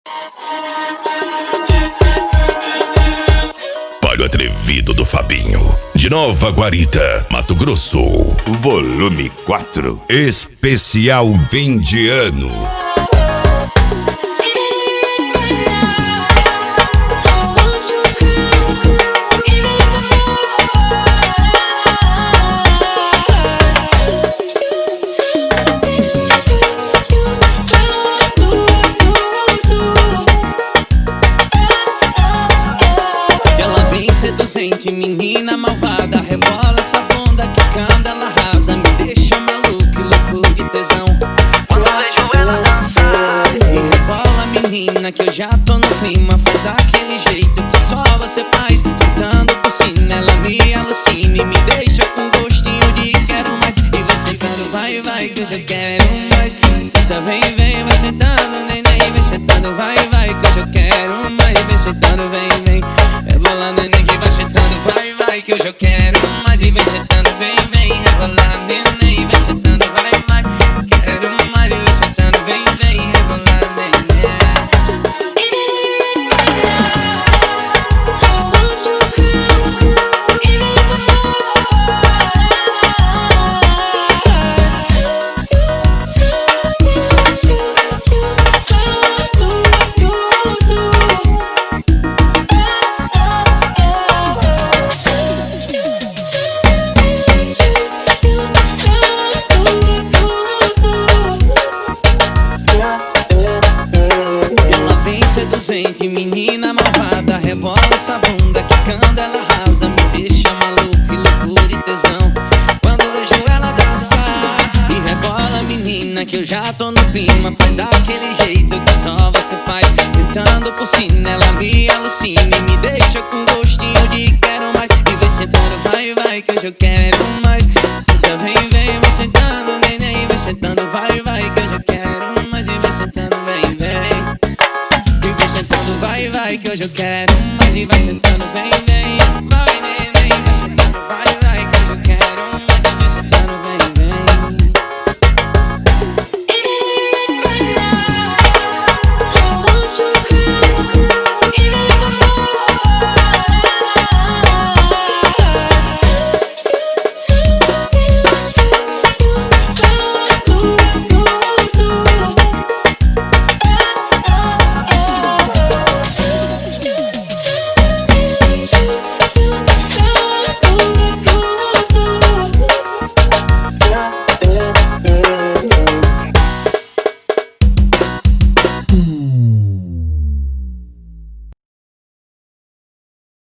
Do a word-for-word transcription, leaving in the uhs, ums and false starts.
Palho Atrevido do Fabinho, de Nova Guarita, Mato Grosso. Volume quatro, especial fim de ano. Seduzente, menina malvada, rebola essa bunda que canta, ela arrasa, me deixa maluco, louco de tesão. Quando eu vejo ela dançar e rebola, menina, que eu já tô no clima, faz daquele jeito que só você faz, sentando por cima, ela me alucina e me deixa com gostinho de quero mais. E vai sentando, vai, vai, que eu já quero mais. Senta, vem, vem, vai sentando, neném, vai sentando, vai, vai, que eu já quero mais. Vem sentando, vem, vem, rebola, neném, vai sentando, vai, vai, que hoje eu quero mais. E vem sentando, vem, vem, rebolar, neném. Vai sentando, vai, vai, quero mais. E vem sentando, vem, vem, rebolar, neném. Seduzente, menina malvada, rebola essa bunda que canta, ela arrasa, me deixa maluco e louco de tesão. Quando eu vejo ela dançar e rebola, menina, que eu já tô no clima, faz daquele jeito que só você faz, sentando por cima, ela me alucina e me deixa com gostinho de quero mais. E vem sentando, vai, vai, que hoje eu quero mais. Senta, vem, vem, vem sentando, neném, vem sentando, vai, vai, que hoje eu quero mais. E vem sentando, vem, vem, vai, vai, que hoje eu quero